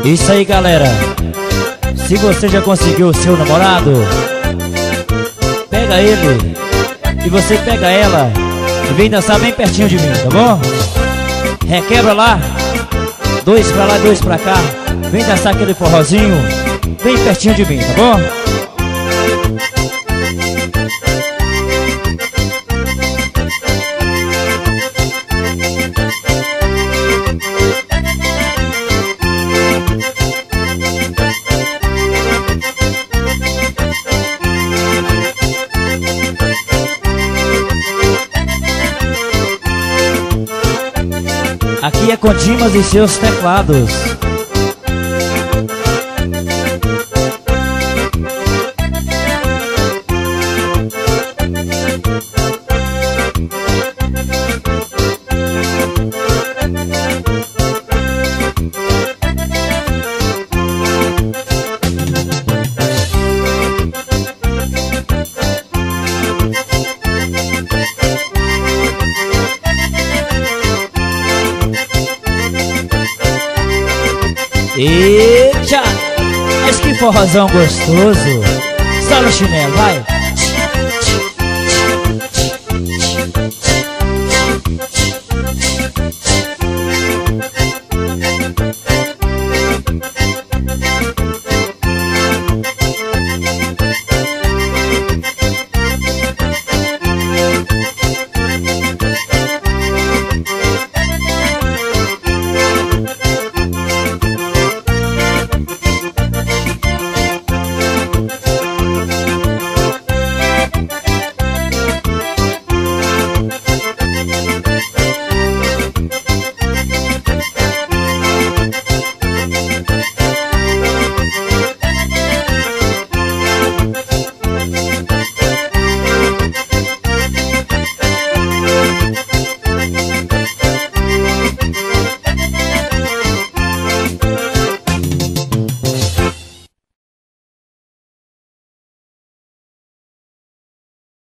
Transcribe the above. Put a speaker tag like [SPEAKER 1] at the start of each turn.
[SPEAKER 1] Isso aí, galera. Se você já conseguiu o seu namorado, pega ele e você pega ela e vem dançar bem pertinho de mim, tá bom? Requebra lá, 2 pra lá, 2 pra cá. Vem dançar aquele forrozinho bem pertinho de mim, tá bom? Aqui é com Dimas e seus teclados. Eita, mas que forrozão gostoso. Só no chinelo, vai.